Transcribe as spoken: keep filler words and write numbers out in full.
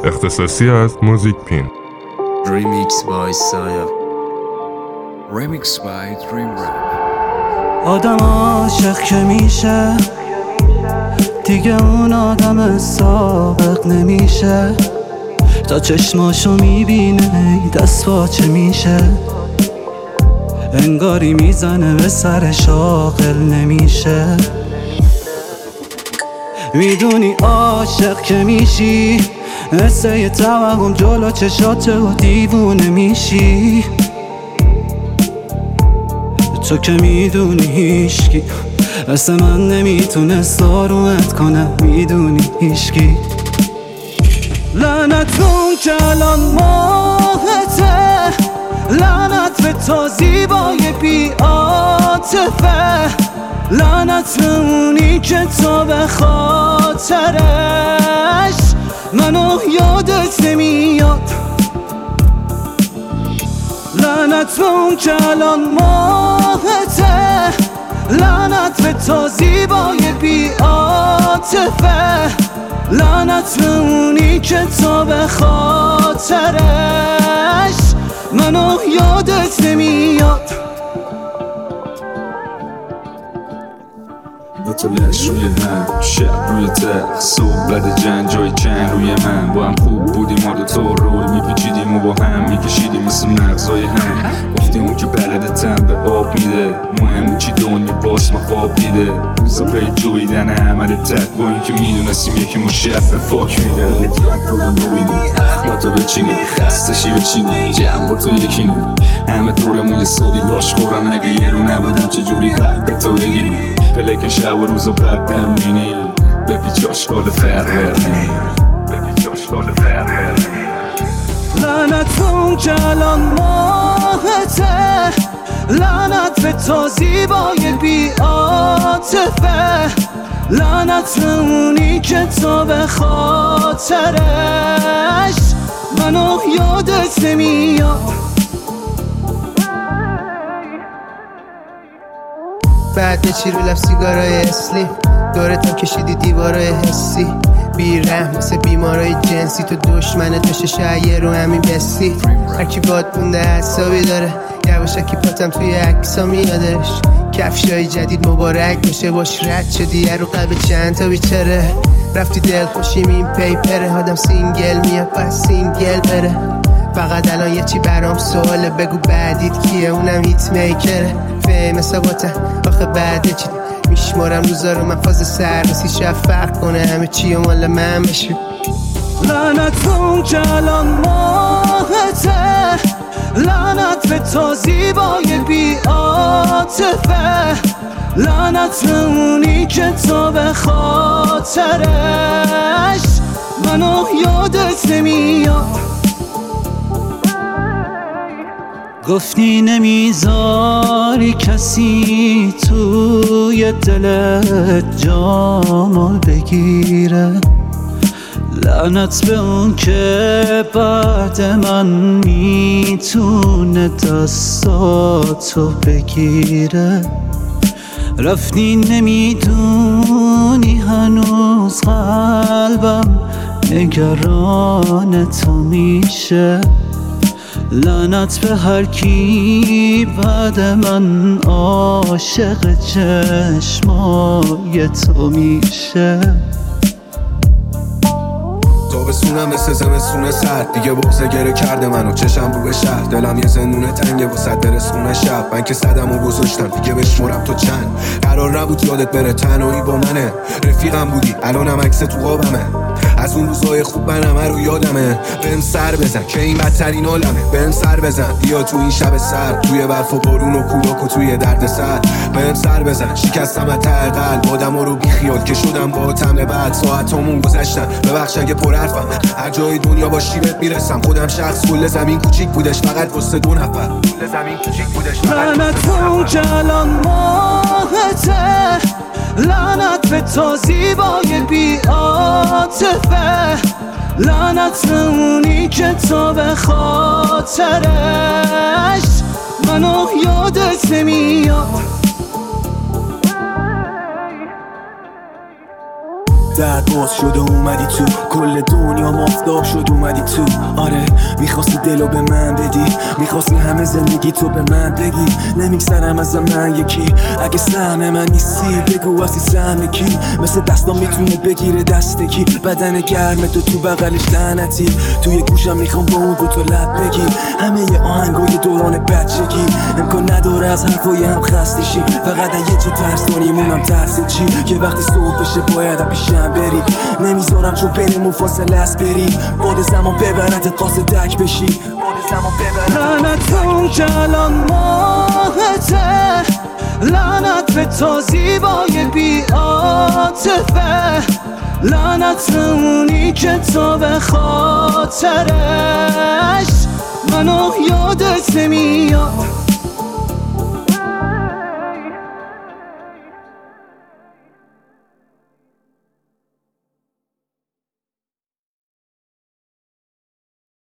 اختصاصی از موزیک پین. Remix by Saya. Remix by Dream Rap. آدم عاشق که میشه دیگه اون آدم سابق نمیشه، تا چشماشو میبینه دست باچه میشه، انگاری میزنه به سرش عاقل نمیشه. میدونی عاشق که میشی مثل یه توهم جلو چشاته و دیوونه میشی، تو که میدونی هیشکی مثل من نمیتونست آرومت کنه، میدونی هیشکی. لعنت اون که الان ماهته، لعنت به تو زیبای بی عاطفه، لعنت به اونی که تو به خاطرش منو یادت نمیاد. لعنت به اون که الان ماهته، لعنت به تو زیبای بی عاطفه، لعنت به اونی که تو به خاطرش منو یادت نمیاد. تو لش روی هم، شب روی تخت، صبح بعد جنگ جای چند روی من. با هم خوب بودیم ما دوتا رول میپیچیدیم و با هم میکشیدیم مثل مغزای هم. گفتیم اون که بلده تن به آب میده، مهم چی دنیا باش ما خواب دیده. روزا پی جویدن عمل تک با این که میدونستیم یکی مشف به فاک میده. تو رو نویدیم ما تو بچینیم، خستشی بچینیم جمع با تو یکینیم. همه دورمون یه سالی لاش خورن، اگه یه رو نبودم چجوری قلب به تو بگیریم. پلکن شب و روز و بردم بینی بپیچ آشکال فرقه، بپیچ آشکال فرقه. لعنت اون که الان ماهته، لعنت به تو زیبای بی عاطفه، لعنت به اونی که تو به خاطرش منو یادت نمیاد. بعد چی رو لف سیگارای اسلیم، دورتم کشیدی دیوارای حسی، بی رحم مثل بیمارای جنسی، تو دشمنت بشه شاید رو همین بسی. هرکی باد مونده حسابی داره، یواشکی پاتم توی عکسا میادش. کفشای جدید مبارک باشه باش رد شدی رو قلب چند تا بیچاره. رفتی دل خوشیم این پیپره، آدم سینگل میاد پس سینگل بره. فقط الان یه چی برام سواله، بگو بعدیت کیه اونم هیت میکره. فهم ثباته آخه بعده چی میشمارم روزا رو من فاز سررسی، شب فرق کنه همه چی و مال من بشه. لعنت اون که الان ماهته، لعنت به تو زیبای بی عاطفه، لعنت به اونی که تو به خاطرش منو یادت نمیاد. گفتی نمیذاری کسی توی دلت جامو بگیره، لعنت به اون که بعد من میتونه دستاتو بگیره. رفتی نمیدونی هنوز قلبم نگران تو میشه، لعنت به هر کی بعد من عاشق چشمای تو میشه. تابستونم مثل زمستون سرد، دیگه بغضه گره کرده منو چشم رو به شهر. دلم یه زندونه تنگه واسه درسونه شب، من که صدم و گذاشتم دیگه بشمرم تو چند. قرار نبود یادت بره تنهایی با منه، رفیقم بودی الانم عکس تو قابمه. از اون روزای خوب من همه رو یادمه. بهم سر بزن که این بدترین عالمه، بهم سر بزن بیا تو این شب سرد، توی برف و بارون و کولاک و توی درد سر. بهم سر بزن شکستم از ته قلب، آدما رو بی خیال که شدم با تم بعد. ساعتامون گذشتن ببخش اگه پر حرفم، هر جای دنیا باشی بهت میرسم. خودم شخص کل زمین کوچیک بودش فقط واسه دو نفر، کل زمین کوچیک بودش فقط. لعنت اون که الان ماهته، لعنت به تو زیبای بی عاطفه، لعنت به اونی که تو به خاطرش منو یادت نمیاد. درد باز شد و اومدی تو، کل دنیا مافتاب شد اومدی تو. آره میخواستی دلو به من بدی، میخواستی همه زندگی تو به من بگی. نمیگذرم از من یکی، اگه سهم من نیستی بگو هستی سهم کی. مثل دستام میتونه بگیره دست کی، بدن گرم تو تو بغلش لعنتی. توی گوشم میخوام با اون دو تا لب بگی، همه ی آهنگای دوران بچگی. امکان نداره از حرفای هم خسته شی، فقط یه چی ترس داری مونم ترس چی، که وقتی صبح بشه باید پیشم بری. نمیذارم چون بینمون فاصله است بری، باد زمان ببرد قاصد دک بشی، باد زمان ببرد. لعنتون که الان ماهته، لعنت به تو زیبای بی عاطفه، لعنت اونی که تو به خاطرش منو یادت نمیاد.